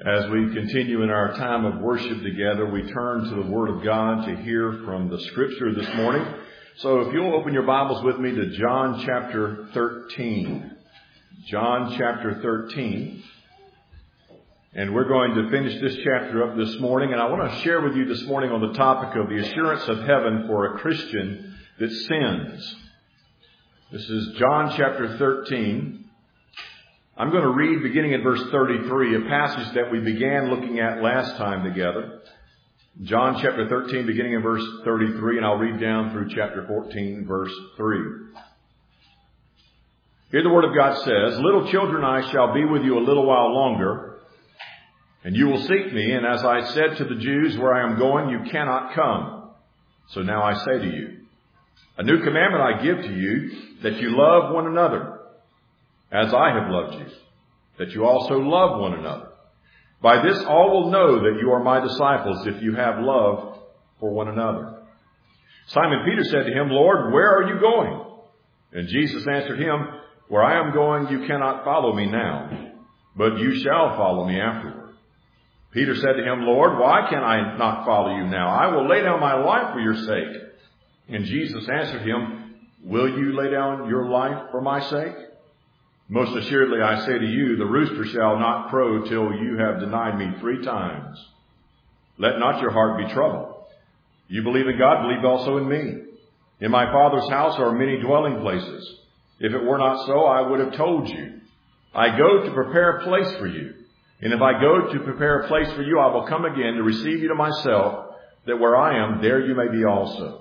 As we continue in our time of worship together, we turn to the Word of God to hear from the Scripture this morning. So if you'll open your Bibles with me to John chapter 13. John chapter 13. And we're going to finish this chapter up this morning. And I want to share with you this morning on the topic of the assurance of heaven for a Christian that sins. This is John chapter 13. I'm going to read beginning at verse 33, a passage that we began looking at last time together. John chapter 13, beginning in verse 33, and I'll read down through chapter 14, verse 3. Here the Word of God says, "Little children, I shall be with you a little while longer, and you will seek me. And as I said to the Jews, where I am going, you cannot come. So now I say to you, a new commandment I give to you, that you love one another. As I have loved you, that you also love one another. By this all will know that you are my disciples, if you have love for one another." Simon Peter said to him, "Lord, where are you going?" And Jesus answered him, "Where I am going, you cannot follow me now, but you shall follow me afterward." Peter said to him, "Lord, why can I not follow you now? I will lay down my life for your sake." And Jesus answered him, "Will you lay down your life for my sake? Most assuredly, I say to you, the rooster shall not crow till you have denied me 3 times. Let not your heart be troubled. You believe in God, believe also in me. In my Father's house are many dwelling places. If it were not so, I would have told you. I go to prepare a place for you. And if I go to prepare a place for you, I will come again to receive you to myself, that where I am, there you may be also."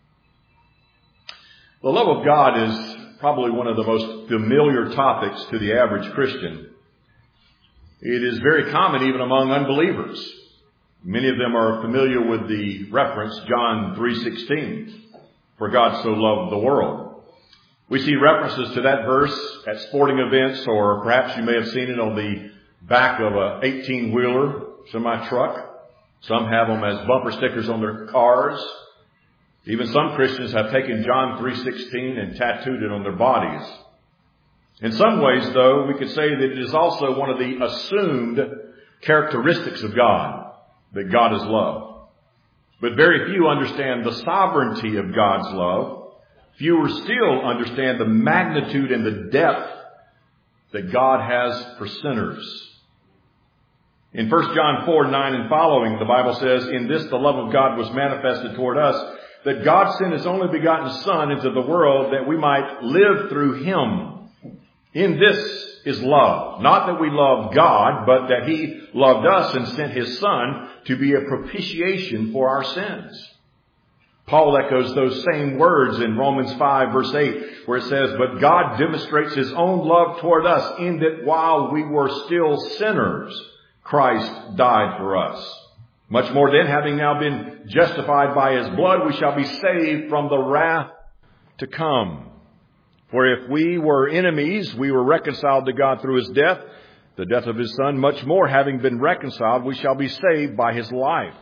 The love of God is probably one of the most familiar topics to the average Christian. It is very common even among unbelievers. Many of them are familiar with the reference John 3:16, "For God so loved the world." We see references to that verse at sporting events, or perhaps you may have seen it on the back of a 18-wheeler semi-truck. Some have them as bumper stickers on their cars. Even some Christians have taken John 3:16 and tattooed it on their bodies. In some ways, though, we could say that it is also one of the assumed characteristics of God, that God is love. But very few understand the sovereignty of God's love. Fewer still understand the magnitude and the depth that God has for sinners. In 1 John 4:9 and following, the Bible says, "In this the love of God was manifested toward us, that God sent His only begotten Son into the world that we might live through Him. In this is love, not that we love God, but that He loved us and sent His Son to be a propitiation for our sins." Paul echoes those same words in Romans 5 verse 8, where it says, "But God demonstrates His own love toward us, in that while we were still sinners, Christ died for us. Much more then, having now been justified by His blood, we shall be saved from the wrath to come. For if we were enemies, we were reconciled to God through His death, the death of His Son. Much more, having been reconciled, we shall be saved by His life."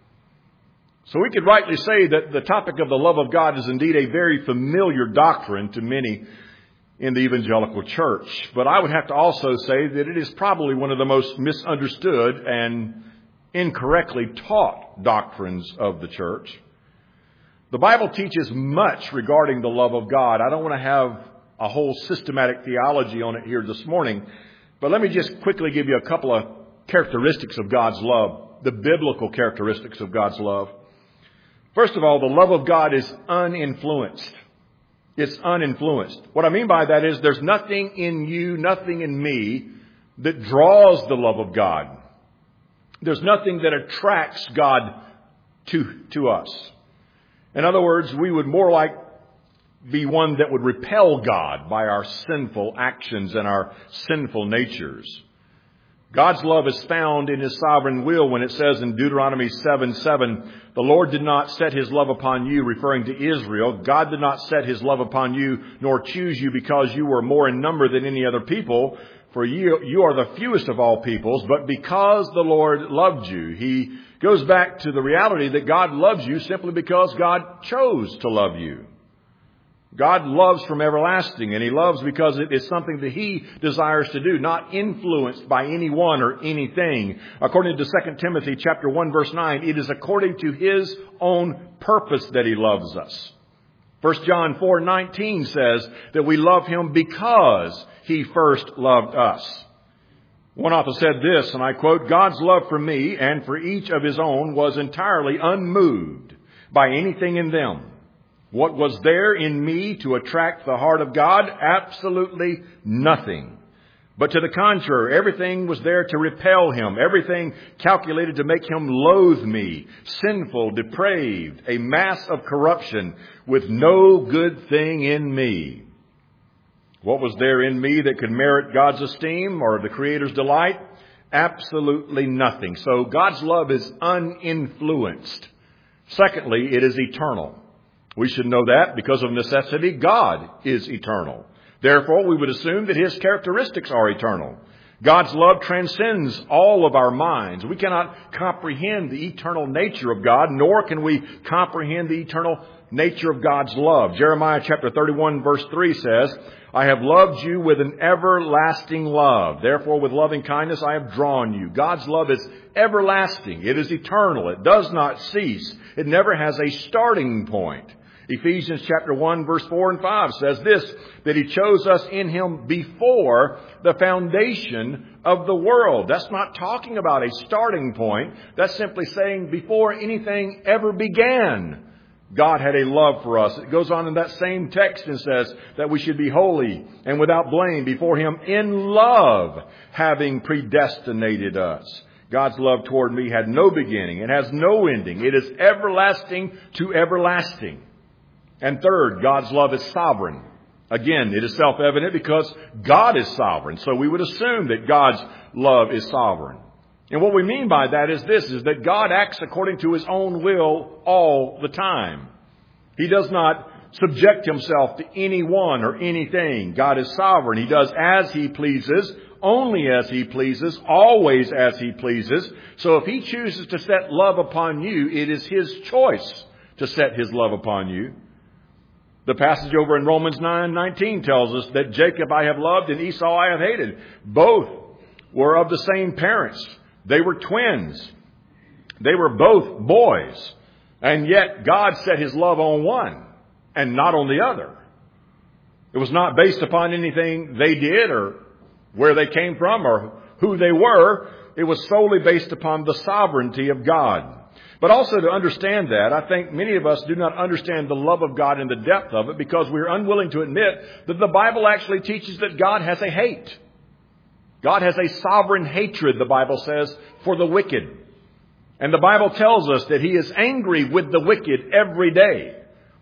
So we could rightly say that the topic of the love of God is indeed a very familiar doctrine to many in the evangelical church. But I would have to also say that it is probably one of the most misunderstood and incorrectly taught doctrines of the church. The Bible teaches much regarding the love of God. I don't want to have a whole systematic theology on it here this morning, but let me just quickly give you a couple of characteristics of God's love, the biblical characteristics of God's love. First of all, the love of God is uninfluenced. It's uninfluenced. What I mean by that is there's nothing in you, nothing in me that draws the love of God. There's nothing that attracts God to us. In other words, we would more like be one that would repel God by our sinful actions and our sinful natures. God's love is found in His sovereign will when it says in Deuteronomy 7:7, "The Lord did not set His love upon you," referring to Israel. "God did not set His love upon you, nor choose you because you were more in number than any other people. For you are the fewest of all peoples, but because the Lord loved you." He goes back to the reality that God loves you simply because God chose to love you. God loves from everlasting, and He loves because it is something that He desires to do, not influenced by anyone or anything. According to 2 Timothy chapter 1 verse 9, it is according to His own purpose that He loves us. 1 John 4:19 says that we love Him because He first loved us. One author said this, and I quote, "God's love for me and for each of His own was entirely unmoved by anything in them. What was there in me to attract the heart of God? Absolutely nothing. But to the contrary, everything was there to repel Him. Everything calculated to make Him loathe me, sinful, depraved, a mass of corruption with no good thing in me." What was there in me that could merit God's esteem or the Creator's delight? Absolutely nothing. So God's love is uninfluenced. Secondly, it is eternal. We should know that because of necessity, God is eternal. Therefore, we would assume that His characteristics are eternal. God's love transcends all of our minds. We cannot comprehend the eternal nature of God, nor can we comprehend the eternal nature of God's love. Jeremiah chapter 31 verse 3 says, "I have loved you with an everlasting love. Therefore, with loving kindness I have drawn you." God's love is everlasting. It is eternal. It does not cease. It never has a starting point. Ephesians chapter 1 verse 4 and 5 says this, that He chose us in Him before the foundation of the world. That's not talking about a starting point. That's simply saying before anything ever began, God had a love for us. It goes on in that same text and says that we should be holy and without blame before Him in love, having predestinated us. God's love toward me had no beginning. It has no ending. It is everlasting to everlasting. And third, God's love is sovereign. Again, it is self-evident because God is sovereign. So we would assume that God's love is sovereign. And what we mean by that is this, is that God acts according to His own will all the time. He does not subject Himself to anyone or anything. God is sovereign. He does as He pleases, only as He pleases, always as He pleases. So if He chooses to set love upon you, it is His choice to set His love upon you. The passage over in Romans 9:19 tells us that Jacob I have loved and Esau I have hated. Both were of the same parents. They were twins. They were both boys. And yet God set His love on one and not on the other. It was not based upon anything they did or where they came from or who they were. It was solely based upon the sovereignty of God. But also to understand that, I think many of us do not understand the love of God and the depth of it because we are unwilling to admit that the Bible actually teaches that God has a hate. God has a sovereign hatred, the Bible says, for the wicked. And the Bible tells us that He is angry with the wicked every day.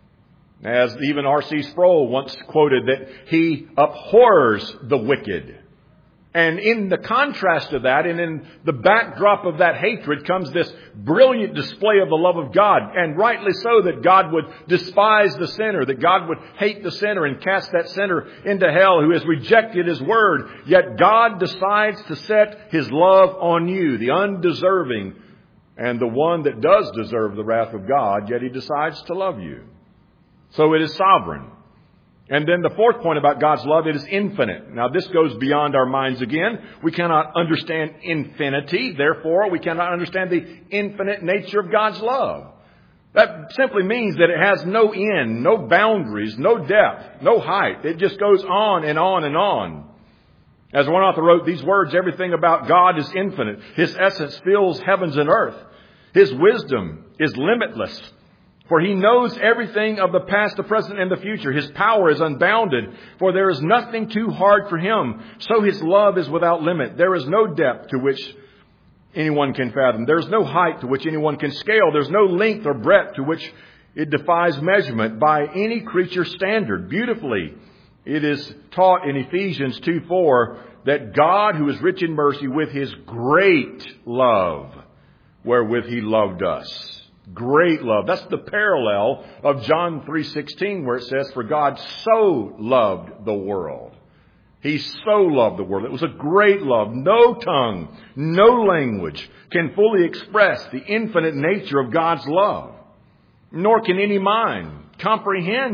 As even R.C. Sproul once quoted, that He abhors the wicked. And in the contrast of that, and in the backdrop of that hatred, comes this brilliant display of the love of God. And rightly so, that God would despise the sinner, that God would hate the sinner and cast that sinner into hell who has rejected His word. Yet God decides to set His love on you, the undeserving, and the one that does deserve the wrath of God, yet He decides to love you. So it is sovereign. And then the fourth point about God's love, it is infinite. Now this goes beyond our minds again. We cannot understand infinity. Therefore, we cannot understand the infinite nature of God's love. That simply means that it has no end, no boundaries, no depth, no height. It just goes on and on and on. As one author wrote these words, everything about God is infinite. His essence fills heavens and earth. His wisdom is limitless. For He knows everything of the past, the present, and the future. His power is unbounded, for there is nothing too hard for Him. So His love is without limit. There is no depth to which anyone can fathom. There is no height to which anyone can scale. There's no length or breadth to which it defies measurement by any creature standard. Beautifully, it is taught in Ephesians 2:4 that God, who is rich in mercy, with His great love, wherewith He loved us. Great love. That's the parallel of John 3:16 where it says, for God so loved the world. He so loved the world. It was a great love. No tongue, no language can fully express the infinite nature of God's love. Nor can any mind comprehend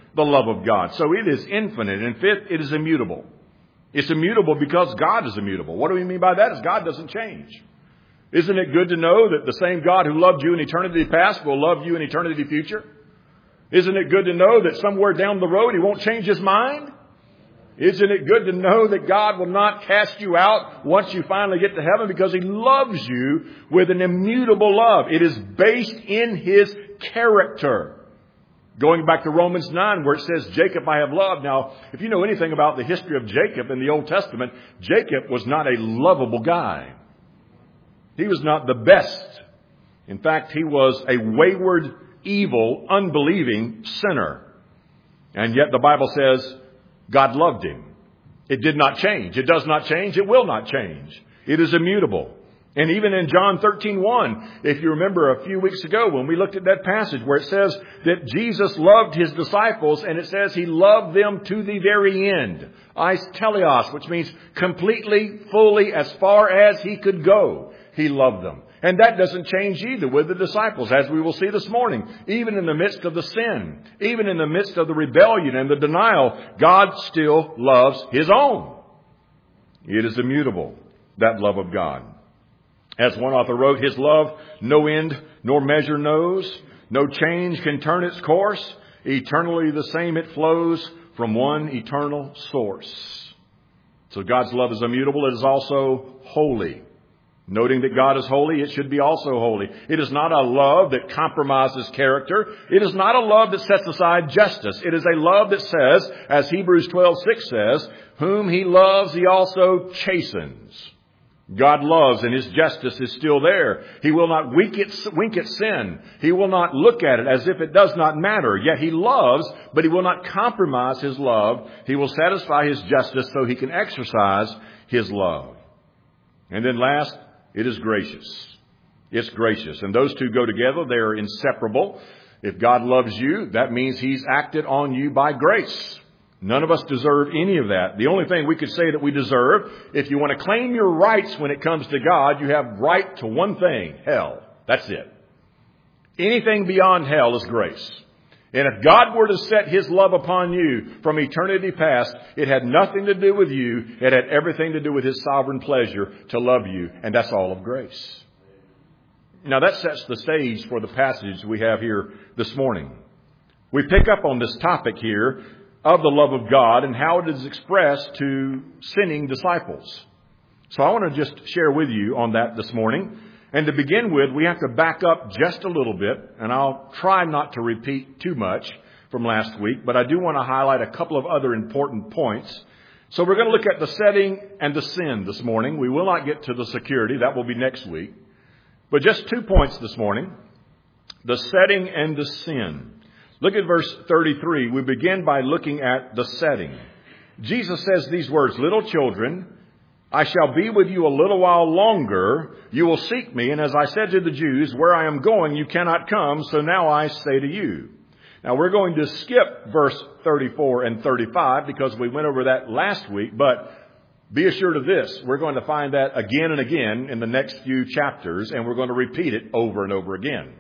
the love of God. So it is infinite. And fifth, it is immutable. It's immutable because God is immutable. What do we mean by that? Is God doesn't change. Isn't it good to know that the same God who loved you in eternity past will love you in eternity future? Isn't it good to know that somewhere down the road He won't change His mind? Isn't it good to know that God will not cast you out once you finally get to heaven because He loves you with an immutable love? It is based in His character. Going back to Romans 9 where it says, Jacob I have loved. Now, if you know anything about the history of Jacob in the Old Testament, Jacob was not a lovable guy. He was not the best. In fact, he was a wayward, evil, unbelieving sinner. And yet the Bible says God loved him. It did not change. It does not change. It will not change. It is immutable. And even in John 13:1, if you remember a few weeks ago when we looked at that passage where it says that Jesus loved His disciples, and it says He loved them to the very end. Eis teleos, which means completely, fully, as far as He could go. He loved them. And that doesn't change either with the disciples, as we will see this morning. Even in the midst of the sin, even in the midst of the rebellion and the denial, God still loves His own. It is immutable, that love of God. As one author wrote, His love no end nor measure knows. No change can turn its course. Eternally the same it flows from one eternal source. So God's love is immutable. It is also holy. Noting that God is holy, it should be also holy. It is not a love that compromises character. It is not a love that sets aside justice. It is a love that says, as Hebrews 12:6 says, whom He loves, He also chastens. God loves and His justice is still there. He will not wink at sin. He will not look at it as if it does not matter. Yet He loves, but He will not compromise His love. He will satisfy His justice so He can exercise His love. And then last, it is gracious. It's gracious. And those two go together. They are inseparable. If God loves you, that means He's acted on you by grace. None of us deserve any of that. The only thing we could say that we deserve, if you want to claim your rights when it comes to God, you have right to one thing, hell. That's it. Anything beyond hell is grace. And if God were to set His love upon you from eternity past, it had nothing to do with you. It had everything to do with His sovereign pleasure to love you. And that's all of grace. Now that sets the stage for the passage we have here this morning. We pick up on this topic here of the love of God and how it is expressed to sinning disciples. So I want to just share with you on that this morning. And to begin with, we have to back up just a little bit, and I'll try not to repeat too much from last week, but I do want to highlight a couple of other important points. So we're going to look at the setting and the sin this morning. We will not get to the security. That will be next week. But just 2 points this morning. The setting and the sin. Look at verse 33. We begin by looking at the setting. Jesus says these words, little children, I shall be with you a little while longer. You will seek me. And as I said to the Jews, where I am going, you cannot come. So now I say to you. Now we're going to skip verse 34 and 35 because we went over that last week. But be assured of this. We're going to find that again and again in the next few chapters. And we're going to repeat it over and over again.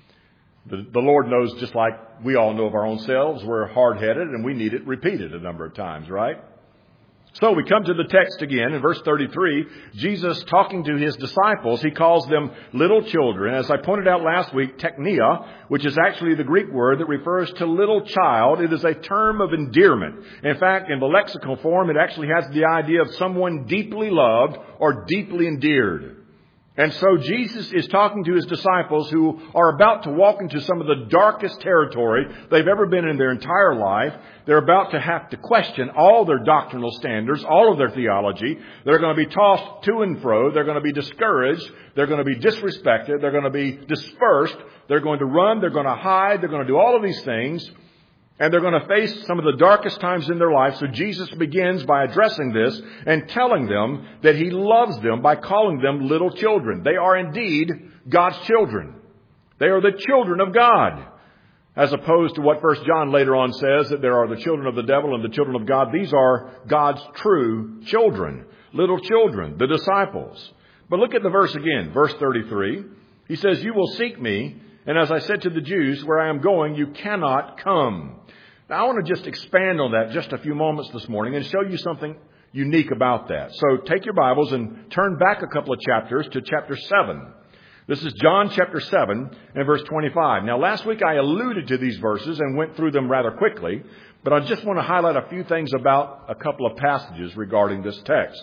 The Lord knows, just like we all know of our own selves, we're hard-headed and we need it repeated a number of times, right? So we come to the text again in verse 33. Jesus talking to His disciples, He calls them little children. As I pointed out last week, teknia, which is actually the Greek word that refers to little child. It is a term of endearment. In fact, in the lexical form, it actually has the idea of someone deeply loved or deeply endeared. And so Jesus is talking to His disciples who are about to walk into some of the darkest territory they've ever been in their entire life. They're about to have to question all their doctrinal standards, all of their theology. They're going to be tossed to and fro. They're going to be discouraged. They're going to be disrespected. They're going to be dispersed. They're going to run. They're going to hide. They're going to do all of these things. And they're going to face some of the darkest times in their life. So Jesus begins by addressing this and telling them that He loves them by calling them little children. They are indeed God's children. They are the children of God. As opposed to what 1 John later on says, that there are the children of the devil and the children of God. These are God's true children, little children, the disciples. But look at the verse again, verse 33. He says, you will seek me. And as I said to the Jews, where I am going, you cannot come. Now, I want to just expand on that just a few moments this morning and show you something unique about that. So take your Bibles and turn back a couple of chapters to chapter 7. This is John chapter 7 and verse 25. Now, last week I alluded to these verses and went through them rather quickly, but I just want to highlight a few things about a couple of passages regarding this text.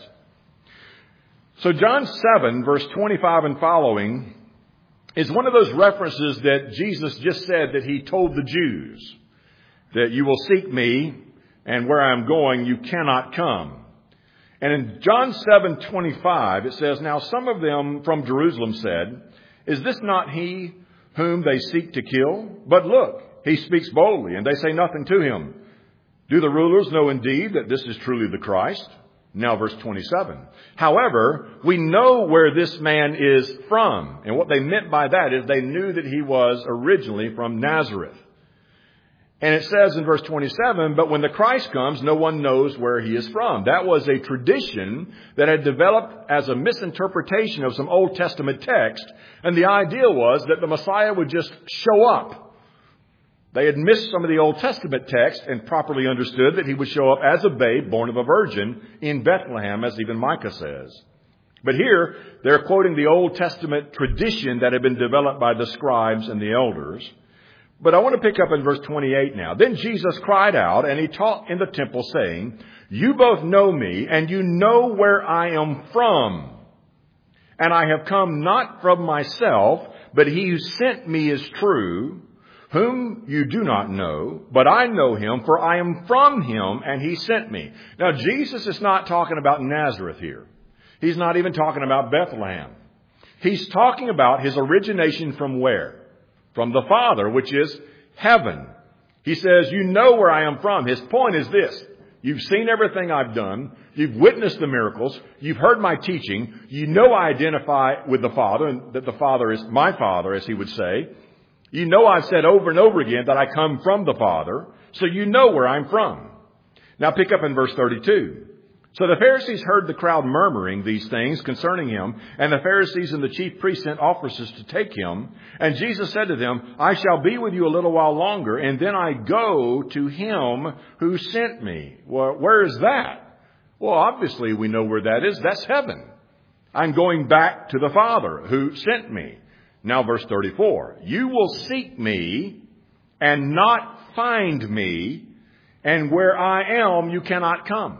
So John 7 verse 25 and following is one of those references that Jesus just said that he told the Jews, that you will seek me, and where I am going, you cannot come. And in John 7:25, it says, now some of them from Jerusalem said, is this not he whom they seek to kill? But look, he speaks boldly, and they say nothing to him. Do the rulers know indeed that this is truly the Christ? Now verse 27. However, we know where this man is from. And what they meant by that is they knew that he was originally from Nazareth. And it says in verse 27, but when the Christ comes, no one knows where he is from. That was a tradition that had developed as a misinterpretation of some Old Testament text. And the idea was that the Messiah would just show up. They had missed some of the Old Testament text and properly understood that he would show up as a babe born of a virgin in Bethlehem, as even Micah says. But here, they're quoting the Old Testament tradition that had been developed by the scribes and the elders. But I want to pick up in verse 28 now. Then Jesus cried out, and he taught in the temple, saying, you both know me, and you know where I am from. And I have come not from myself, but he who sent me is true, whom you do not know, but I know him, for I am from him, and he sent me. Now, Jesus is not talking about Nazareth here. He's not even talking about Bethlehem. He's talking about his origination from where? From the Father, which is heaven. He says, you know where I am from. His point is this. You've seen everything I've done. You've witnessed the miracles. You've heard my teaching. You know I identify with the Father, and that the Father is my Father, as he would say. You know I've said over and over again that I come from the Father, so you know where I'm from. Now pick up in verse 32. So the Pharisees heard the crowd murmuring these things concerning him, and the Pharisees and the chief priests sent officers to take him. And Jesus said to them, I shall be with you a little while longer, and then I go to him who sent me. Well, where is that? Well, obviously we know where that is. That's heaven. I'm going back to the Father who sent me. Now verse 34. You will seek me and not find me, and where I am you cannot come.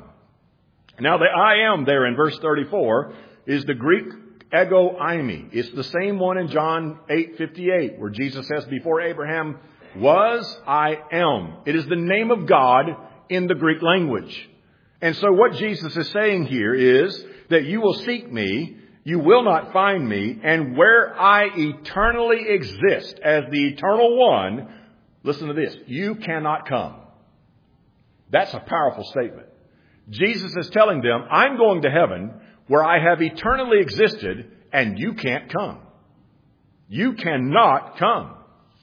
Now, the I am there in verse 34 is the Greek ego eimi. It's the same one in John 8:58, where Jesus says, before Abraham was, I am. It is the name of God in the Greek language. And so what Jesus is saying here is that you will seek me, you will not find me, and where I eternally exist as the eternal one, listen to this, you cannot come. That's a powerful statement. Jesus is telling them, I'm going to heaven where I have eternally existed, and you can't come. You cannot come.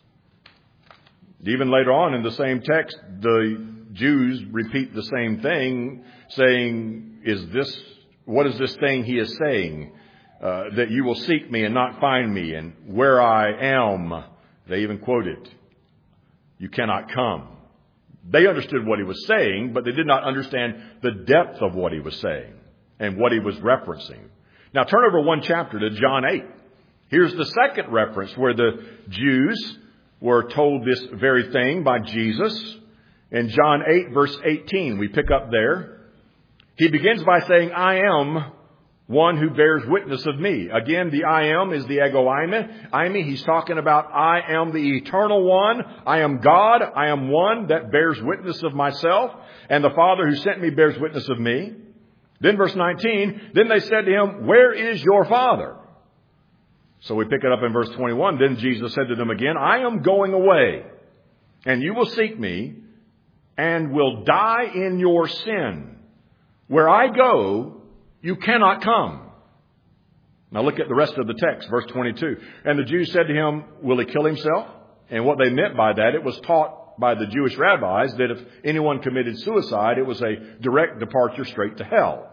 Even later on in the same text, the Jews repeat the same thing, saying, what is this thing he is saying? That you will seek me and not find me, and where I am, they even quote it, you cannot come. They understood what he was saying, but they did not understand the depth of what he was saying and what he was referencing. Now turn over one chapter to John 8. Here's the second reference where the Jews were told this very thing by Jesus. In John 8 verse 18, we pick up there. He begins by saying, I am one who bears witness of me. Again, the I am is the ego eimi. He's talking about I am the eternal one. I am God. I am one that bears witness of myself. And the Father who sent me bears witness of me. Then verse 19, then they said to him, where is your Father? So we pick it up in verse 21. Then Jesus said to them again, I am going away, and you will seek me, and will die in your sin. Where I go, you cannot come. Now look at the rest of the text, verse 22. And the Jews said to him, will he kill himself? And what they meant by that, it was taught by the Jewish rabbis that if anyone committed suicide, it was a direct departure straight to hell.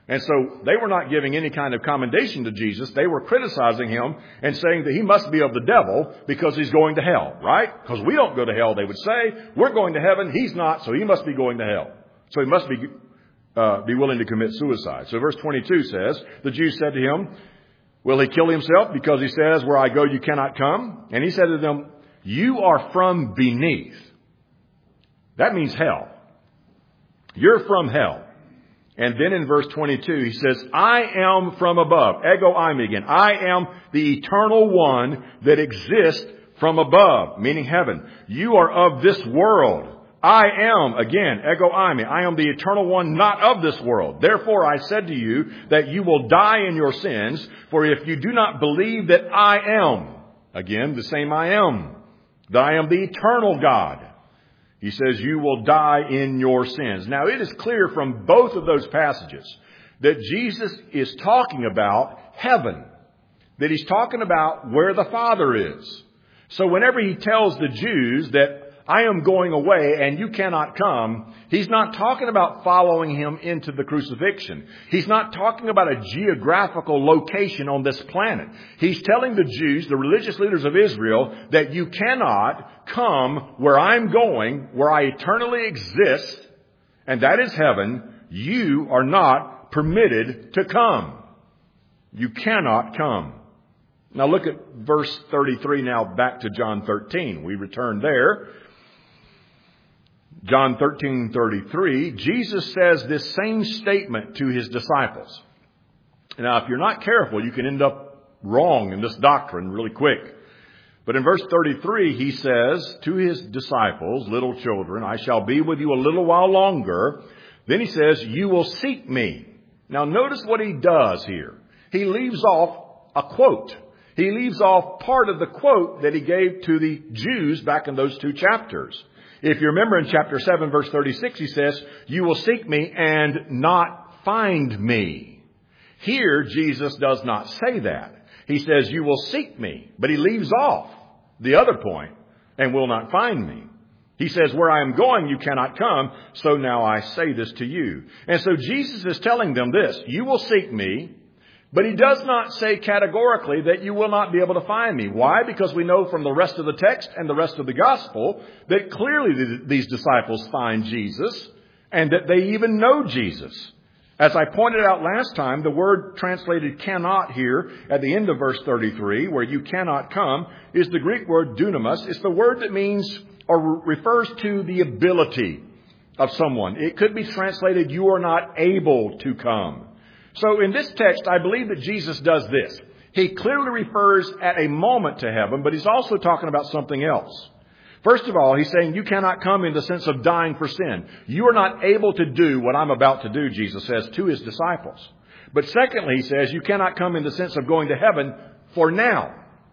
And so they were not giving any kind of commendation to Jesus. They were criticizing him and saying that he must be of the devil because he's going to hell, right? Because we don't go to hell, they would say. We're going to heaven. He's not, so he must be going to hell. So he must be willing to commit suicide. So verse 22 says, the Jews said to him, will he kill himself because he says, where I go you cannot come? And he said to them, you are from beneath. That means hell. You're from hell. And then in verse 22, he says, I am from above. Ego eimi again. I am the eternal one that exists from above, meaning heaven. You are of this world. I am, again, ego eimi. I am the eternal one, not of this world. Therefore, I said to you that you will die in your sins. For if you do not believe that I am, again, the same I am, that I am the eternal God, he says, you will die in your sins. Now, it is clear from both of those passages that Jesus is talking about heaven, that he's talking about where the Father is. So whenever he tells the Jews that I am going away and you cannot come, he's not talking about following him into the crucifixion. He's not talking about a geographical location on this planet. He's telling the Jews, the religious leaders of Israel, that you cannot come where I'm going, where I eternally exist, and that is heaven. You are not permitted to come. You cannot come. Now look at verse 33 now, back to John 13. We return there. John 13:33, Jesus says this same statement to his disciples. Now, if you're not careful, you can end up wrong in this doctrine really quick. But in verse 33, he says to his disciples, little children, I shall be with you a little while longer. Then he says, you will seek me. Now, notice what he does here. He leaves off a quote. He leaves off part of the quote that he gave to the Jews back in those 2 chapters. If you remember in chapter 7, verse 36, he says, you will seek me and not find me. Here, Jesus does not say that. He says, you will seek me. But he leaves off the other point, and will not find me. He says, where I am going, you cannot come. So now I say this to you. And so Jesus is telling them this, you will seek me. But he does not say categorically that you will not be able to find me. Why? Because we know from the rest of the text and the rest of the gospel that clearly these disciples find Jesus and that they even know Jesus. As I pointed out last time, the word translated cannot here at the end of verse 33, where you cannot come, is the Greek word dunamis. It's the word that means or refers to the ability of someone. It could be translated, you are not able to come. So in this text, I believe that Jesus does this. He clearly refers at a moment to heaven, but he's also talking about something else. First of all, he's saying you cannot come in the sense of dying for sin. You are not able to do what I'm about to do, Jesus says to his disciples. But secondly, he says you cannot come in the sense of going to heaven for now.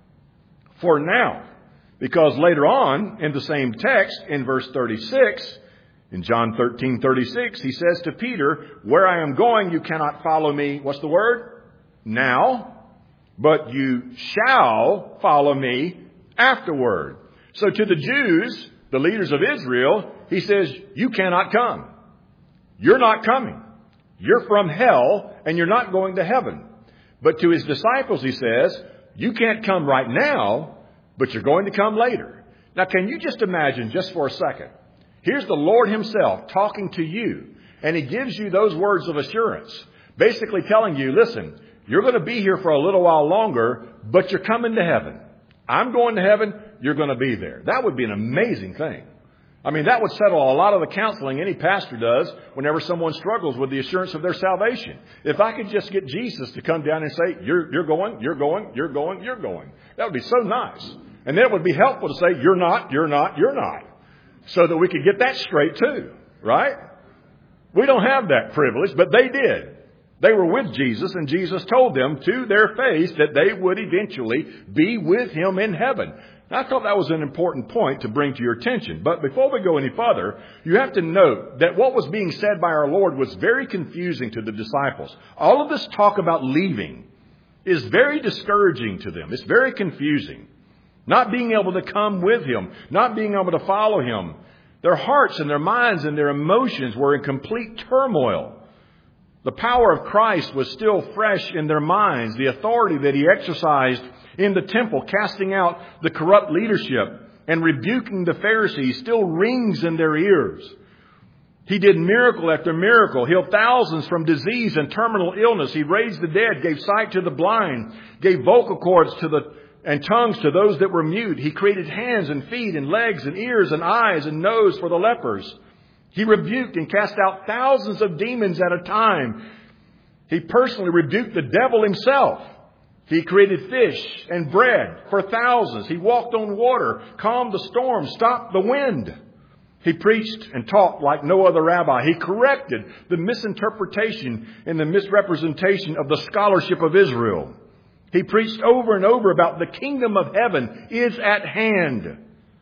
For now. Because later on in the same text, in verse 36, in John 13:36, he says to Peter, where I am going, you cannot follow me. What's the word? Now. But you shall follow me afterward. So to the Jews, the leaders of Israel, he says, you cannot come. You're not coming. You're from hell and you're not going to heaven. But to his disciples, he says, you can't come right now, but you're going to come later. Now, can you just imagine just for a second? Here's the Lord himself talking to you, and he gives you those words of assurance, basically telling you, listen, you're going to be here for a little while longer, but you're coming to heaven. I'm going to heaven. You're going to be there. That would be an amazing thing. I mean, that would settle a lot of the counseling any pastor does whenever someone struggles with the assurance of their salvation. If I could just get Jesus to come down and say, you're going. That would be so nice. And then it would be helpful to say, you're not. So that we could get that straight too, right? We don't have that privilege, but they did. They were with Jesus, and Jesus told them to their face that they would eventually be with him in heaven. Now, I thought that was an important point to bring to your attention. But before we go any further, you have to note that what was being said by our Lord was very confusing to the disciples. All of this talk about leaving is very discouraging to them. It's very confusing. Not being able to come with him, not being able to follow him. Their hearts and their minds and their emotions were in complete turmoil. The power of Christ was still fresh in their minds. The authority that He exercised in the temple, casting out the corrupt leadership and rebuking the Pharisees, still rings in their ears. He did miracle after miracle, healed thousands from disease and terminal illness. He raised the dead, gave sight to the blind, gave vocal cords and tongues to those that were mute. He created hands and feet and legs and ears and eyes and nose for the lepers. He rebuked and cast out thousands of demons at a time. He personally rebuked the devil himself. He created fish and bread for thousands. He walked on water, calmed the storm, stopped the wind. He preached and taught like no other rabbi. He corrected the misinterpretation and the misrepresentation of the scholarship of Israel. He preached over and over about the kingdom of heaven is at hand.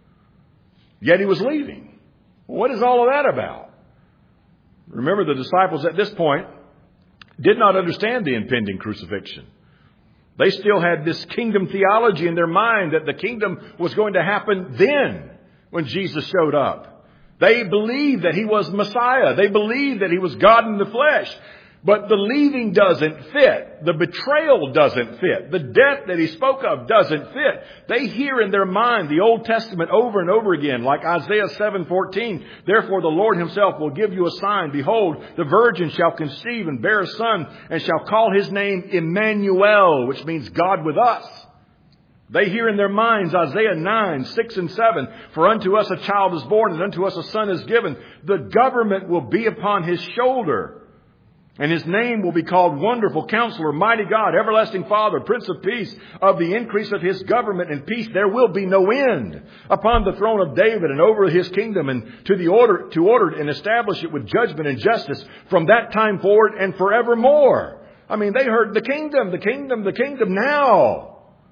Yet He was leaving. What is all of that about? Remember, the disciples at this point did not understand the impending crucifixion. They still had this kingdom theology in their mind that the kingdom was going to happen then when Jesus showed up. They believed that He was Messiah. They believed that He was God in the flesh. But the leaving doesn't fit. The betrayal doesn't fit. The death that He spoke of doesn't fit. They hear in their mind the Old Testament over and over again, like Isaiah 7:14. Therefore the Lord Himself will give you a sign. Behold, the virgin shall conceive and bear a son, and shall call His name Emmanuel, which means God with us. They hear in their minds Isaiah 9:6 and 7. For unto us a child is born, and unto us a son is given. The government will be upon His shoulder. And His name will be called Wonderful Counselor, Mighty God, Everlasting Father, Prince of Peace. Of the increase of His government and peace there will be no end. Upon the throne of David and over His kingdom, and to order and establish it with judgment and justice from that time forward and forevermore. I mean, they heard the kingdom now.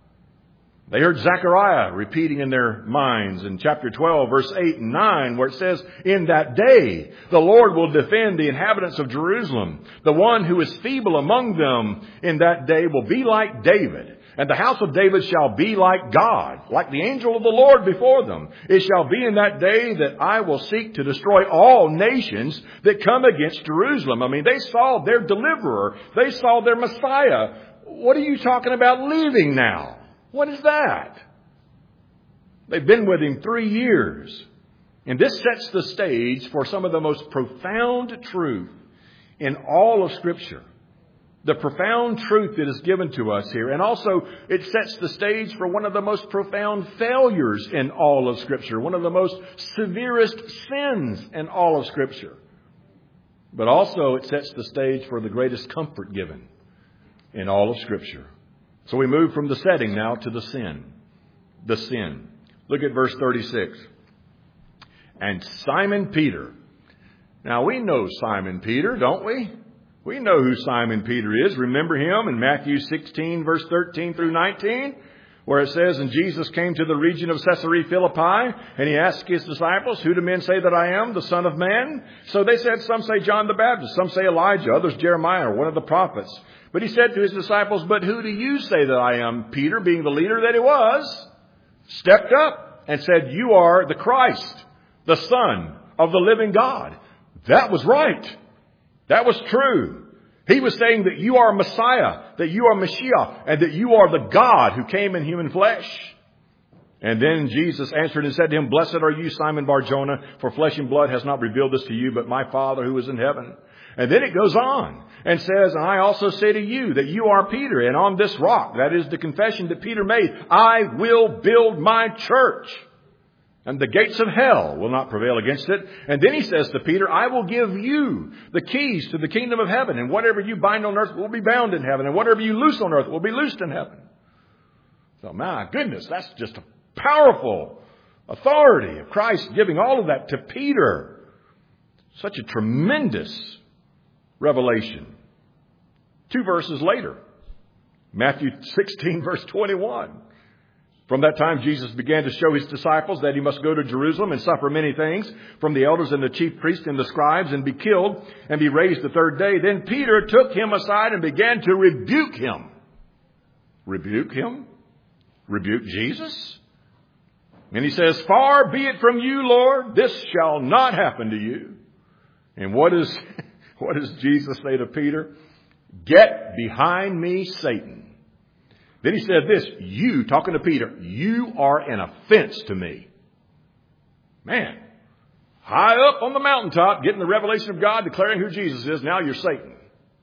They heard Zechariah repeating in their minds in chapter 12, verse 8 and 9, where it says, in that day, the Lord will defend the inhabitants of Jerusalem. The one who is feeble among them in that day will be like David. And the house of David shall be like God, like the angel of the Lord before them. It shall be in that day that I will seek to destroy all nations that come against Jerusalem. I mean, they saw their deliverer. They saw their Messiah. What are you talking about leaving now? What is that? They've been with Him 3 years. And this sets the stage for some of the most profound truth in all of Scripture. The profound truth that is given to us here. And also it sets the stage for one of the most profound failures in all of Scripture. One of the most severest sins in all of Scripture. But also it sets the stage for the greatest comfort given in all of Scripture. So we move from the setting now to the sin. The sin. Look at verse 36. And Simon Peter. Now we know Simon Peter, don't we? We know who Simon Peter is. Remember him in Matthew 16, verse 13 through 19, where it says, and Jesus came to the region of Caesarea Philippi, and He asked His disciples, who do men say that I am, the Son of Man? So they said, some say John the Baptist, some say Elijah, others Jeremiah, or one of the prophets. But He said to His disciples, but who do you say that I am? Peter, being the leader that he was, stepped up and said, you are the Christ, the Son of the living God. That was right. That was true. He was saying that you are Messiah, that you are Mashiach, and that you are the God who came in human flesh. And then Jesus answered and said to him, blessed are you, Simon Bar-Jonah, for flesh and blood has not revealed this to you, but my Father who is in heaven. And then it goes on and says, and I also say to you that you are Peter, and on this rock, that is the confession that Peter made, I will build my church, and the gates of hell will not prevail against it. And then He says to Peter, I will give you the keys to the kingdom of heaven, and whatever you bind on earth will be bound in heaven, and whatever you loose on earth will be loosed in heaven. So my goodness, that's just a powerful authority of Christ giving all of that to Peter. Such a tremendous revelation. 2 verses later, Matthew 16, verse 21. From that time, Jesus began to show His disciples that He must go to Jerusalem and suffer many things from the elders and the chief priests and the scribes, and be killed and be raised the third day. Then Peter took Him aside and began to rebuke Him. Rebuke Him? Rebuke Jesus? And he says, far be it from you, Lord, this shall not happen to you. And what is What does Jesus say to Peter? Get behind me, Satan. Then he said this, you, talking to Peter, you are an offense to me. Man, high up on the mountaintop, getting the revelation of God, declaring who Jesus is, now you're Satan.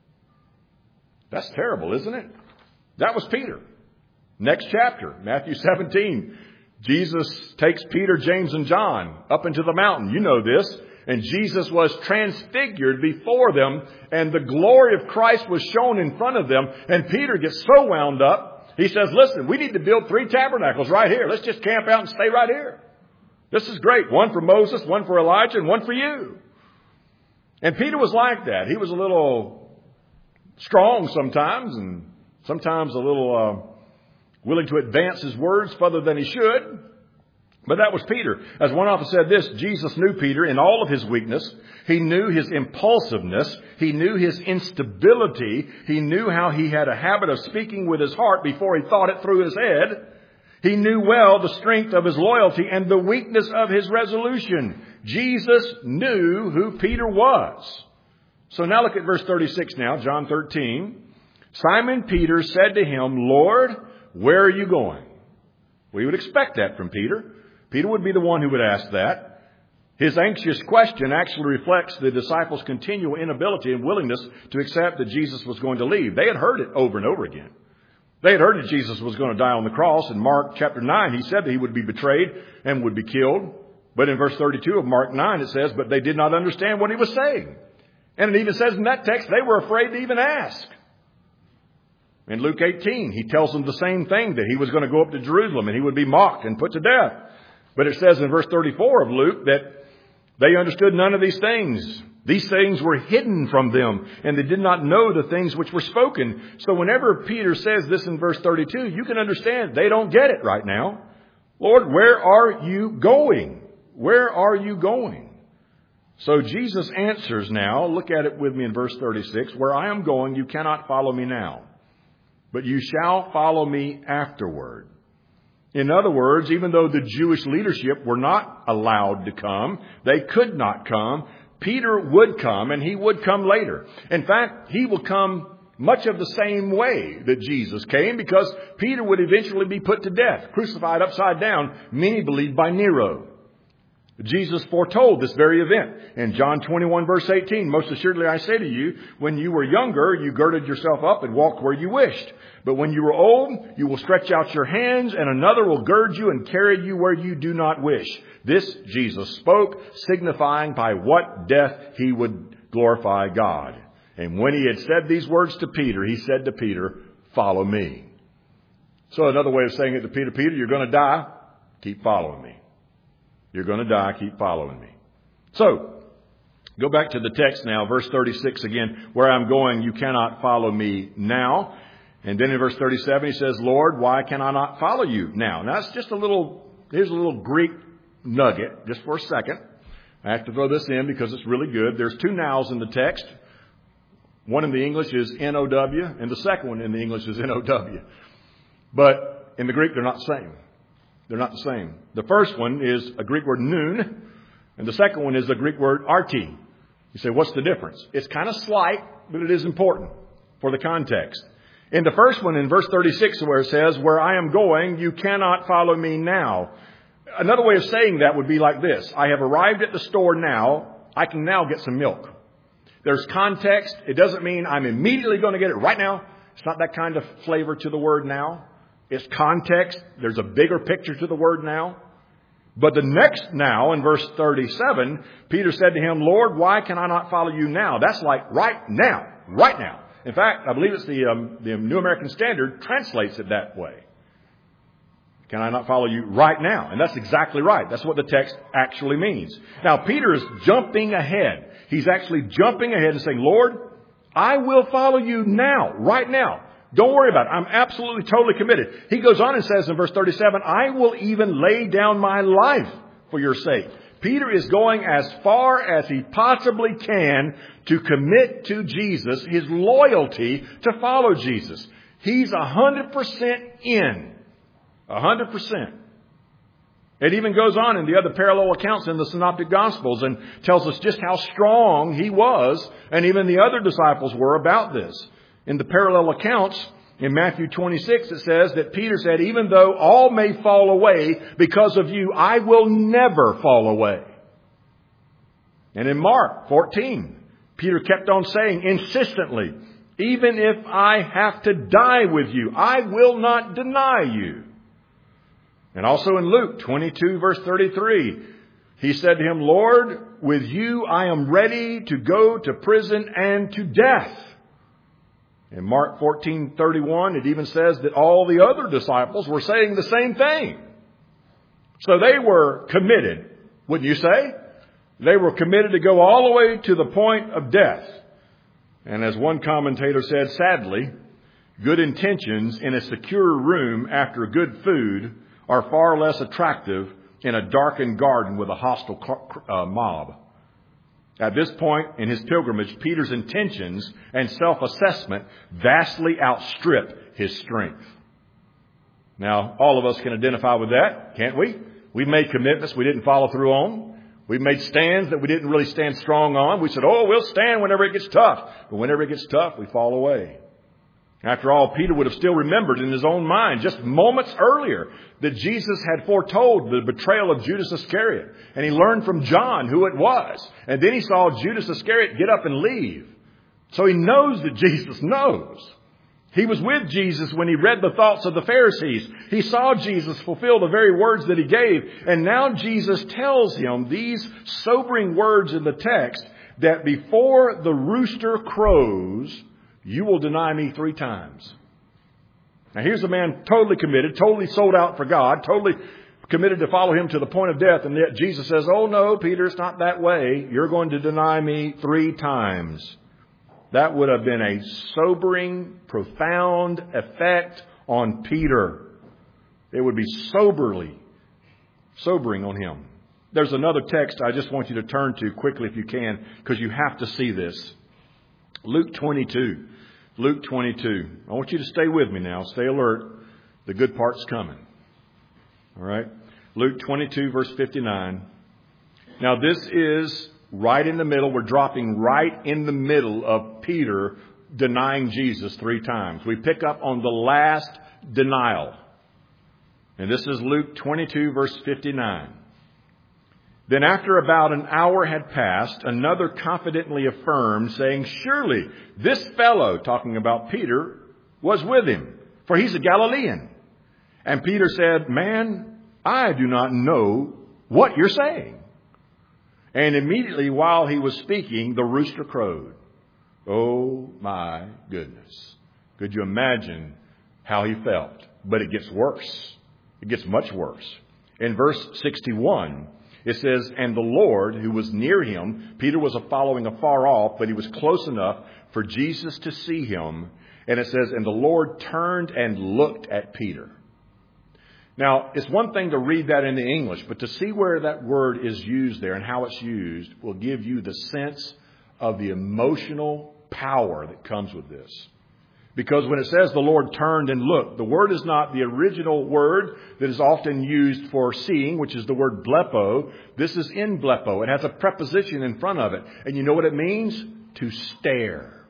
That's terrible, isn't it? That was Peter. Next chapter, Matthew 17. Jesus takes Peter, James, and John up into the mountain. You know this. And Jesus was transfigured before them, and the glory of Christ was shown in front of them. And Peter gets so wound up, he says, listen, we need to build 3 tabernacles right here. Let's just camp out and stay right here. This is great. One for Moses, one for Elijah, and one for you. And Peter was like that. He was a little strong sometimes, and sometimes a little willing to advance his words further than he should. But that was Peter. As one author said this, Jesus knew Peter in all of his weakness. He knew his impulsiveness. He knew his instability. He knew how he had a habit of speaking with his heart before he thought it through his head. He knew well the strength of his loyalty and the weakness of his resolution. Jesus knew who Peter was. So now look at verse 36 now, John 13. Simon Peter said to him, Lord, where are you going? We would expect that from Peter. Peter would be the one who would ask that. His anxious question actually reflects the disciples' continual inability and willingness to accept that Jesus was going to leave. They had heard it over and over again. They had heard that Jesus was going to die on the cross. In Mark chapter 9, he said that he would be betrayed and would be killed. But in verse 32 of Mark 9, it says, but they did not understand what he was saying. And it even says in that text, they were afraid to even ask. In Luke 18, he tells them the same thing, that he was going to go up to Jerusalem and he would be mocked and put to death. But it says in verse 34 of Luke that they understood none of these things. These things were hidden from them, and they did not know the things which were spoken. So whenever Peter says this in verse 32, you can understand they don't get it right now. Lord, where are you going? Where are you going? So Jesus answers now. Look at it with me in verse 36. Where I am going, you cannot follow me now, but you shall follow me afterward. In other words, even though the Jewish leadership were not allowed to come, they could not come, Peter would come, and he would come later. In fact, he will come much of the same way that Jesus came, because Peter would eventually be put to death, crucified upside down, many believe by Nero. Jesus foretold this very event in John 21 verse 18. Most assuredly I say to you, when you were younger, you girded yourself up and walked where you wished. But when you are old, you will stretch out your hands, and another will gird you and carry you where you do not wish. This Jesus spoke, signifying by what death he would glorify God. And when he had said these words to Peter, he said to Peter, follow me. So another way of saying it to Peter, Peter, you're going to die. Keep following me. You're going to die. Keep following me. So, go back to the text now, verse 36 again. Where I'm going, you cannot follow me now. And then in verse 37, he says, Lord, why can I not follow you now? Now, it's just here's a little Greek nugget, just for a second. I have to throw this in because it's really good. There's 2 nows in the text. One in the English is N-O-W, and the second one in the English is N-O-W. But in the Greek, they're not the same. They're not the same. The first one is a Greek word noon, and the second one is a Greek word arti. You say, what's the difference? It's kind of slight, but it is important for the context. In the first one, in verse 36, where it says, where I am going, you cannot follow me now. Another way of saying that would be like this. I have arrived at the store now. I can now get some milk. There's context. It doesn't mean I'm immediately going to get it right now. It's not that kind of flavor to the word now. It's context. There's a bigger picture to the word now. But the next now, in verse 37, Peter said to him, Lord, why can I not follow you now? That's like right now. Right now. In fact, I believe it's the New American Standard translates it that way. Can I not follow you right now? And that's exactly right. That's what the text actually means. Now, Peter is jumping ahead. He's actually jumping ahead and saying, Lord, I will follow you now, right now. Don't worry about it. I'm absolutely, totally committed. He goes on and says in verse 37, I will even lay down my life for your sake. Peter is going as far as he possibly can to commit to Jesus, his loyalty to follow Jesus. He's 100% in. 100%. It even goes on in the other parallel accounts in the Synoptic Gospels and tells us just how strong he was, and even the other disciples were, about this. In the parallel accounts, in Matthew 26, it says that Peter said, even though all may fall away because of you, I will never fall away. And in Mark 14, Peter kept on saying insistently, even if I have to die with you, I will not deny you. And also in Luke 22, verse 33, he said to him, Lord, with you I am ready to go to prison and to death. In Mark 14:31, it even says that all the other disciples were saying the same thing. So they were committed, wouldn't you say? They were committed to go all the way to the point of death. And as one commentator said, sadly, good intentions in a secure room after good food are far less attractive in a darkened garden with a hostile mob. At this point in his pilgrimage, Peter's intentions and self-assessment vastly outstrip his strength. Now, all of us can identify with that, can't we? We've made commitments we didn't follow through on. We've made stands that we didn't really stand strong on. We said, we'll stand whenever it gets tough. But whenever it gets tough, we fall away. After all, Peter would have still remembered in his own mind just moments earlier that Jesus had foretold the betrayal of Judas Iscariot. And he learned from John who it was. And then he saw Judas Iscariot get up and leave. So he knows that Jesus knows. He was with Jesus when he read the thoughts of the Pharisees. He saw Jesus fulfill the very words that he gave. And now Jesus tells him these sobering words in the text, that before the rooster crows, you will deny me 3 times. Now here's a man totally committed, totally sold out for God, totally committed to follow him to the point of death. And yet Jesus says, oh no, Peter, it's not that way. You're going to deny me 3 times. That would have been a sobering, profound effect on Peter. It would be sobering on him. There's another text I just want you to turn to quickly if you can, because you have to see this. Luke 22. Luke 22. I want you to stay with me now. Stay alert. The good part's coming. All right. Luke 22, verse 59. Now this is right in the middle. We're dropping right in the middle of Peter denying Jesus 3 times. We pick up on the last denial. And this is Luke 22, verse 59. Then after about an hour had passed, another confidently affirmed, saying, surely this fellow, talking about Peter, was with him, for he's a Galilean. And Peter said, man, I do not know what you're saying. And immediately while he was speaking, the rooster crowed. Oh my goodness. Could you imagine how he felt? But it gets worse. It gets much worse. In verse 61, it says, and the Lord, who was near him, Peter was following afar off, but he was close enough for Jesus to see him. And it says, and the Lord turned and looked at Peter. Now, it's one thing to read that in the English, but to see where that word is used there and how it's used will give you the sense of the emotional power that comes with this. Because when it says the Lord turned and looked, the word is not the original word that is often used for seeing, which is the word blepo. This is in blepo. It has a preposition in front of it. And you know what it means? To stare.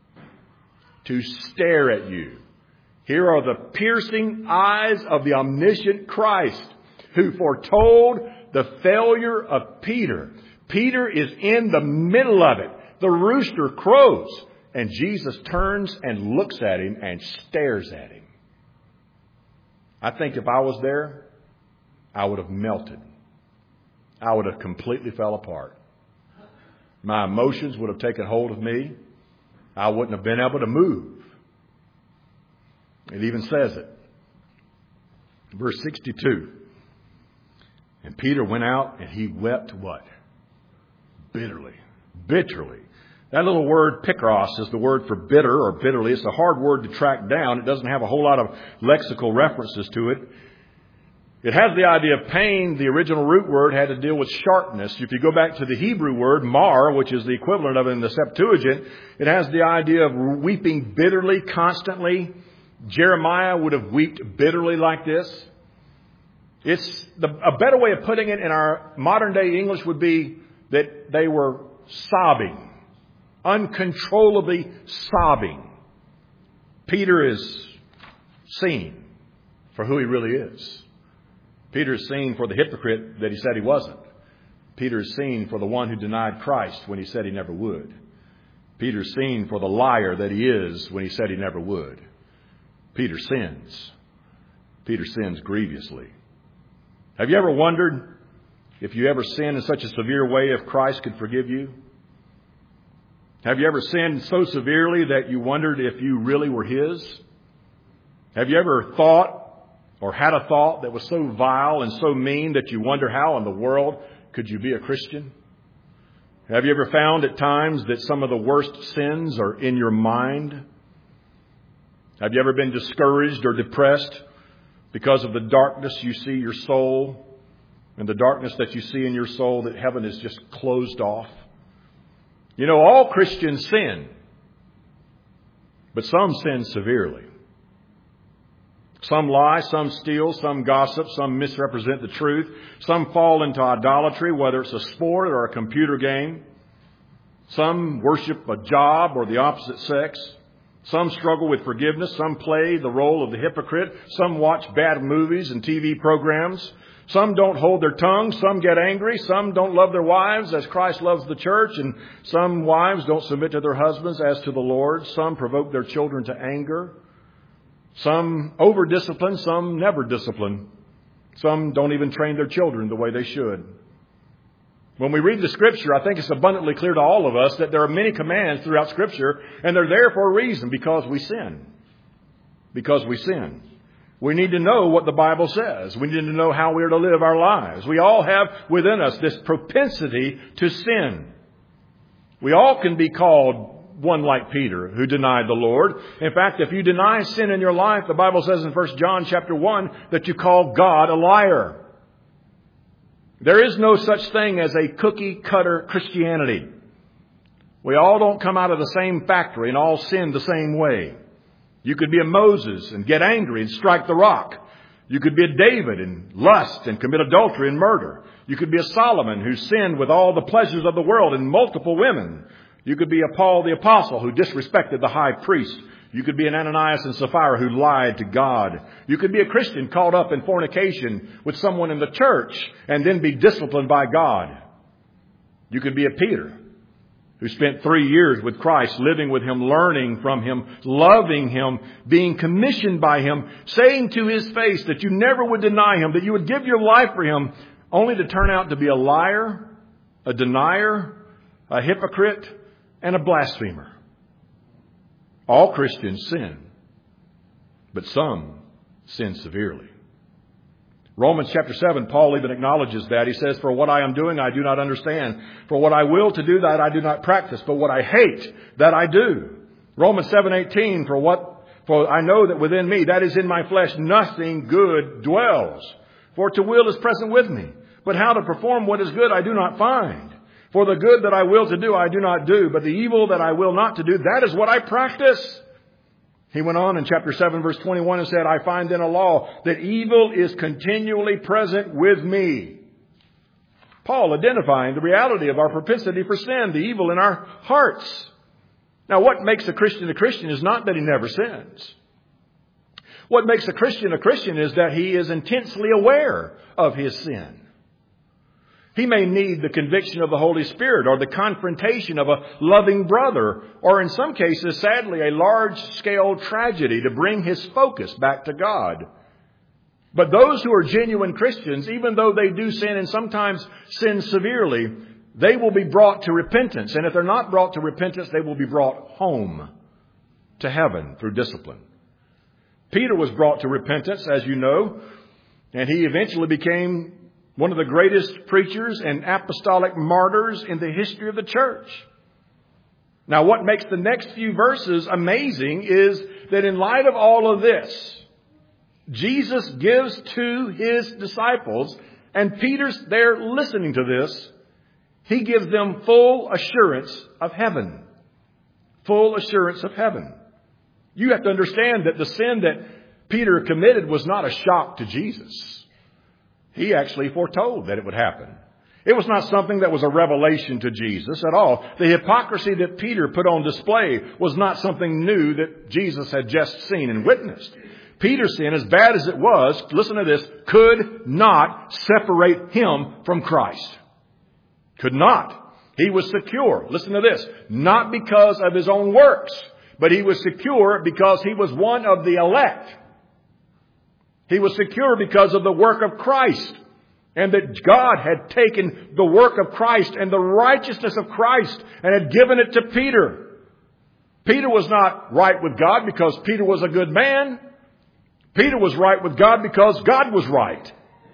To stare at you. Here are the piercing eyes of the omniscient Christ who foretold the failure of Peter. Peter is in the middle of it. The rooster crows. And Jesus turns and looks at him and stares at him. I think if I was there, I would have melted. I would have completely fell apart. My emotions would have taken hold of me. I wouldn't have been able to move. It even says it. Verse 62. And Peter went out and he wept what? Bitterly. Bitterly. That little word pikros is the word for bitter or bitterly. It's a hard word to track down. It doesn't have a whole lot of lexical references to it. It has the idea of pain. The original root word had to deal with sharpness. If you go back to the Hebrew word, mar, which is the equivalent of it in the Septuagint, it has the idea of weeping bitterly, constantly. Jeremiah would have wept bitterly like this. A better way of putting it in our modern day English would be that they were sobbing, uncontrollably sobbing. Peter is seen for who he really is. Peter is seen for the hypocrite that he said he wasn't. Peter is seen for the one who denied Christ when he said he never would. Peter is seen for the liar that he is when he said he never would. Peter sins. Peter sins grievously. Have you ever wondered if you ever sinned in such a severe way if Christ could forgive you? Have you ever sinned so severely that you wondered if you really were His? Have you ever thought or had a thought that was so vile and so mean that you wonder how in the world could you be a Christian? Have you ever found at times that some of the worst sins are in your mind? Have you ever been discouraged or depressed because of the darkness you see your soul and the darkness that you see in your soul that heaven is just closed off? You know, all Christians sin, but some sin severely. Some lie, some steal, some gossip, some misrepresent the truth. Some fall into idolatry, whether it's a sport or a computer game. Some worship a job or the opposite sex. Some struggle with forgiveness. Some play the role of the hypocrite. Some watch bad movies and TV programs. Some don't hold their tongue. Some get angry. Some don't love their wives as Christ loves the church. And some wives don't submit to their husbands as to the Lord. Some provoke their children to anger. Some over-discipline. Some never discipline. Some don't even train their children the way they should. When we read the Scripture, I think it's abundantly clear to all of us that there are many commands throughout Scripture, and they're there for a reason, because we sin. Because we sin. We need to know what the Bible says. We need to know how we are to live our lives. We all have within us this propensity to sin. We all can be called one like Peter, who denied the Lord. In fact, if you deny sin in your life, the Bible says in 1 John chapter 1 that you call God a liar. There is no such thing as a cookie-cutter Christianity. We all don't come out of the same factory and all sin the same way. You could be a Moses and get angry and strike the rock. You could be a David and lust and commit adultery and murder. You could be a Solomon who sinned with all the pleasures of the world and multiple women. You could be a Paul the Apostle who disrespected the high priest. You could be an Ananias and Sapphira who lied to God. You could be a Christian caught up in fornication with someone in the church and then be disciplined by God. You could be a Peter who spent 3 years with Christ, living with Him, learning from Him, loving Him, being commissioned by Him, saying to His face that you never would deny Him, that you would give your life for Him, only to turn out to be a liar, a denier, a hypocrite, and a blasphemer. All Christians sin, but some sin severely. Romans chapter 7, Paul even acknowledges that. He says, "For what I am doing, I do not understand. For what I will to do, that I do not practice. But what I hate, that I do." Romans 7:18, For I know that within me, that is in my flesh, nothing good dwells. For to will is present with me. But how to perform what is good, I do not find. For the good that I will to do, I do not do. But the evil that I will not to do, that is what I practice. He went on in chapter 7, verse 21 and said, "I find in a law that evil is continually present with me." Paul identifying the reality of our propensity for sin, the evil in our hearts. Now, what makes a Christian is not that he never sins. What makes a Christian is that he is intensely aware of his sin. He may need the conviction of the Holy Spirit or the confrontation of a loving brother, or in some cases, sadly, a large-scale tragedy to bring his focus back to God. But those who are genuine Christians, even though they do sin and sometimes sin severely, they will be brought to repentance. And if they're not brought to repentance, they will be brought home to heaven through discipline. Peter was brought to repentance, as you know, and he eventually became one of the greatest preachers and apostolic martyrs in the history of the church. Now, what makes the next few verses amazing is that in light of all of this, Jesus gives to His disciples, and Peter's there listening to this, He gives them full assurance of heaven. Full assurance of heaven. You have to understand that the sin that Peter committed was not a shock to Jesus. He actually foretold that it would happen. It was not something that was a revelation to Jesus at all. The hypocrisy that Peter put on display was not something new that Jesus had just seen and witnessed. Peter's sin, as bad as it was, listen to this, could not separate him from Christ. Could not. He was secure. Listen to this. Not because of his own works, but he was secure because he was one of the elect. He was secure because of the work of Christ. And that God had taken the work of Christ and the righteousness of Christ and had given it to Peter. Peter was not right with God because Peter was a good man. Peter was right with God because God was right.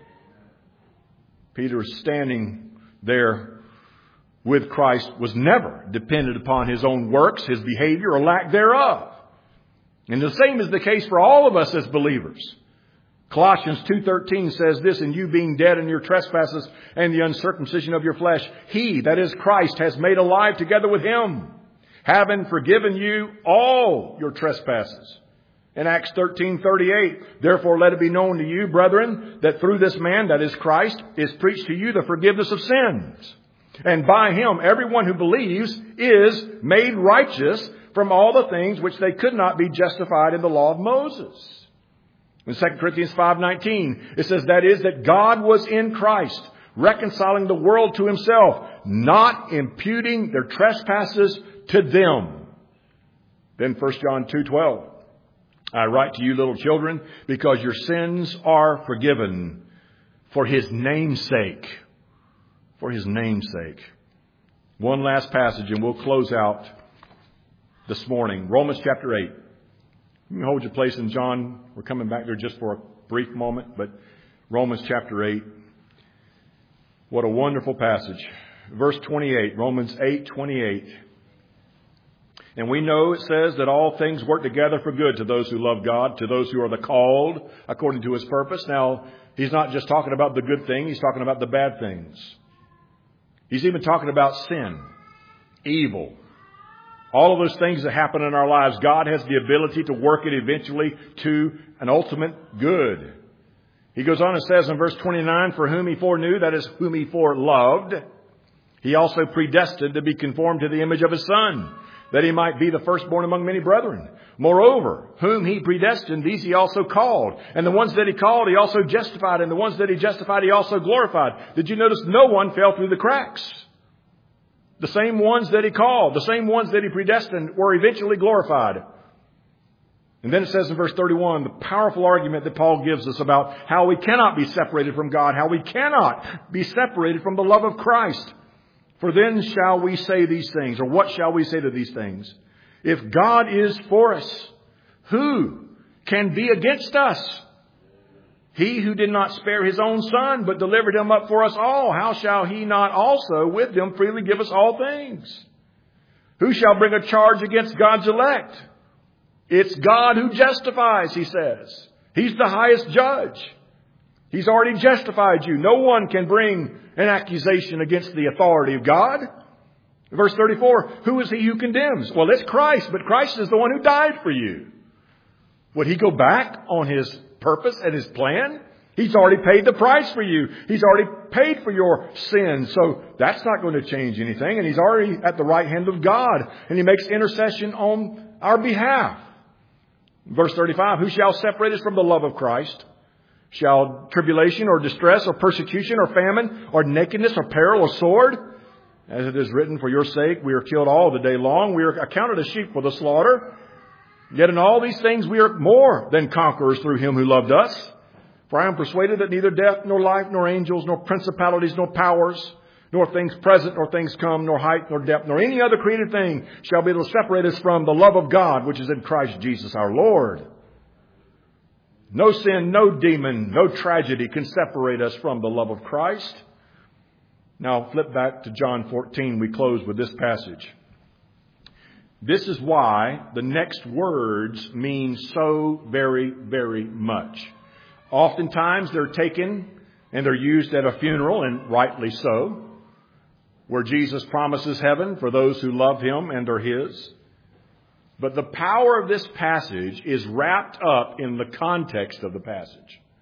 Peter standing there with Christ was never dependent upon his own works, his behavior, or lack thereof. And the same is the case for all of us as believers. Colossians 2:13 says this, and you being dead in your trespasses and the uncircumcision of your flesh, he, that is Christ, has made alive together with him, having forgiven you all your trespasses. In Acts 13:38, therefore let it be known to you, brethren, that through this man, that is Christ, is preached to you the forgiveness of sins. And by him, everyone who believes is made righteous from all the things which they could not be justified in the law of Moses. In 2 Corinthians 5:19, it says, that is, that God was in Christ, reconciling the world to himself, not imputing their trespasses to them. Then 1 John 2:12, I write to you, little children, because your sins are forgiven for his name's sake. For his name's sake. One last passage and we'll close out this morning. Romans chapter 8. You can hold your place in John. We're coming back there just for a brief moment, but Romans chapter 8. What a wonderful passage. Verse 28, Romans 8:28. And we know it says that all things work together for good to those who love God, to those who are the called according to his purpose. Now, he's not just talking about the good thing, he's talking about the bad things. He's even talking about sin, evil. All of those things that happen in our lives, God has the ability to work it eventually to an ultimate good. He goes on and says in verse 29, for whom he foreknew, that is, whom he foreloved, he also predestined to be conformed to the image of his Son, that he might be the firstborn among many brethren. Moreover, whom he predestined, these he also called. And the ones that he called, he also justified. And the ones that he justified, he also glorified. Did you notice no one fell through the cracks? The same ones that he called, the same ones that he predestined were eventually glorified. And then it says in verse 31, the powerful argument that Paul gives us about how we cannot be separated from God, how we cannot be separated from the love of Christ. For then shall we say these things, or what shall we say to these things? If God is for us, who can be against us? He who did not spare his own Son, but delivered him up for us all, how shall he not also with him freely give us all things? Who shall bring a charge against God's elect? It's God who justifies, he says. He's the highest judge. He's already justified you. No one can bring an accusation against the authority of God. Verse 34, who is he who condemns? Well, it's Christ, but Christ is the one who died for you. Would he go back on his purpose and his plan? He's already paid the price for you. He's already paid for your sins. So that's not going to change anything. And he's already at the right hand of God. And he makes intercession on our behalf. Verse 35, who shall separate us from the love of Christ? Shall tribulation or distress or persecution or famine or nakedness or peril or sword? As it is written, for your sake we are killed all the day long. We are accounted as sheep for the slaughter. Yet in all these things we are more than conquerors through him who loved us. For I am persuaded that neither death, nor life, nor angels, nor principalities, nor powers, nor things present, nor things come, nor height, nor depth, nor any other created thing shall be able to separate us from the love of God, which is in Christ Jesus our Lord. No sin, no demon, no tragedy can separate us from the love of Christ. Now flip back to John 14. We close with this passage. This is why the next words mean so very, very much. Oftentimes they're taken and they're used at a funeral, and rightly so, where Jesus promises heaven for those who love him and are his. But the power of this passage is wrapped up in the context of the passage.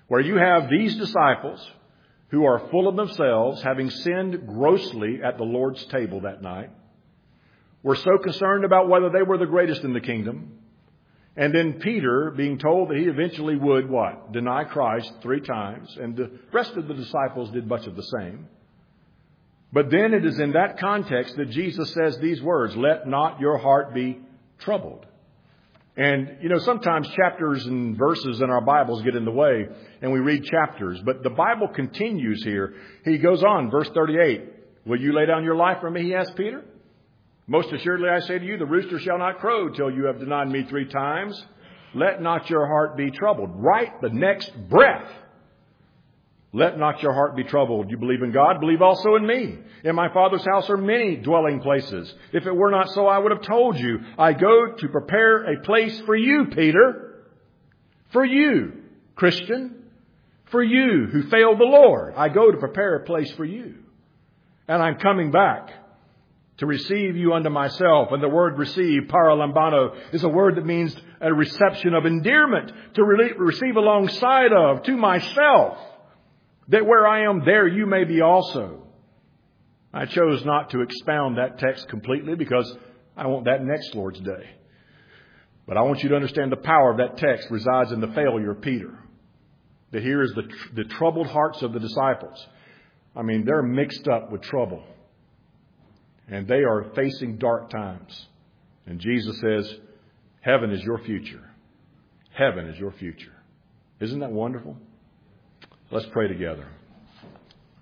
where you have these disciples who are full of themselves, having sinned grossly at the Lord's table that night, were so concerned about whether they were the greatest in the kingdom. And then Peter, being told that he eventually would, what? Deny Christ 3 times. And the rest of the disciples did much of the same. But then it is in that context that Jesus says these words, "Let not your heart be troubled." And, sometimes chapters and verses in our Bibles get in the way and we read chapters. But the Bible continues here. He goes on, verse 38. "Will you lay down your life for me?" he asked Peter. "Most assuredly I say to you, the rooster shall not crow till you have denied me 3 times. Let not your heart be troubled." Right the next breath. "Let not your heart be troubled. You believe in God, believe also in me. In my Father's house are many dwelling places. If it were not so, I would have told you. I go to prepare a place for you, Peter. For you, Christian. For you who failed the Lord. I go to prepare a place for you. And I'm coming back to receive you unto myself." And the word receive, paralambano, is a word that means a reception of endearment. To receive alongside of, to myself. That where I am, there you may be also. I chose not to expound that text completely because I want that next Lord's Day. But I want you to understand the power of that text resides in the failure of Peter. That here is the troubled hearts of the disciples. They're mixed up with trouble. And they are facing dark times. And Jesus says, heaven is your future. Heaven is your future. Isn't that wonderful? Let's pray together.